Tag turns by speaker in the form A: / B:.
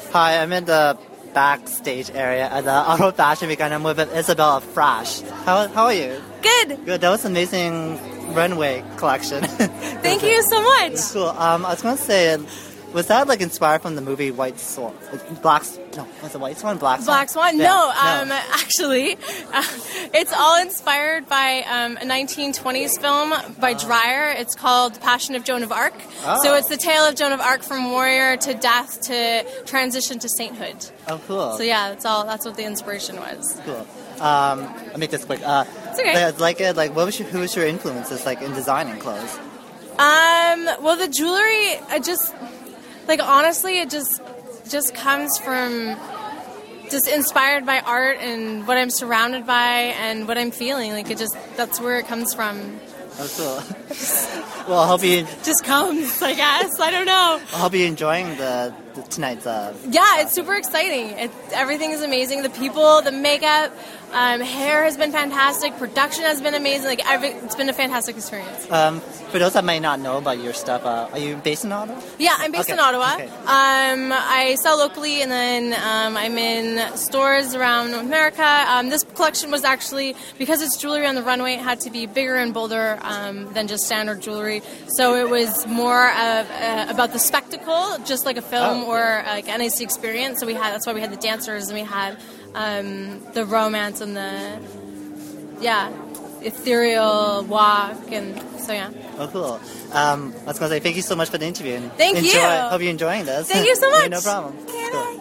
A: Hi, I'm in the backstage area at the Auto Fashion Week, and I'm with Isabella Frasch. How are you?
B: Good.
A: Good. That was an amazing runway collection.
B: Thank you so much.
A: Cool. I was going to say, was that like inspired from the movie White Swan? Was it White Swan? Black Swan?
B: Black Swan?
A: Yeah.
B: No. Actually, it's all inspired by a 1920s film by Dreyer. It's called The Passion of Joan of Arc.
A: Oh.
B: So it's the tale of Joan of Arc from warrior to death to transition to sainthood.
A: Oh, cool.
B: So yeah, that's what the inspiration was.
A: Cool. I'll make this quick.
B: It's okay.
A: Who was your influences in designing clothes?
B: Well, the jewelry, honestly, it just comes from just inspired by art and what I'm surrounded by and what I'm feeling. That's where it comes from.
A: Oh, cool. Well, I hope you
B: just comes, I guess. I don't know.
A: I hope you're enjoying tonight's.
B: Yeah, it's super exciting. Everything is amazing. The people, the makeup, hair has been fantastic. Production has been amazing. It's been a fantastic experience.
A: For those that might not know about your stuff, are you based in Ottawa?
B: Yeah, I'm based in Ottawa.
A: Okay.
B: I sell locally, and then I'm in stores around North America. This collection was actually, because it's jewelry on the runway, it had to be bigger and bolder than just standard jewelry. So it was more of about the spectacle, just like a film or like an NAC experience. So that's why we had the dancers, and we had the romance and the ethereal walk, and so yeah.
A: Oh, cool. I was going to say thank you so much for the interview.
B: Thank you.
A: Hope you're enjoying this.
B: Thank you so much.
A: No problem.
B: Cool.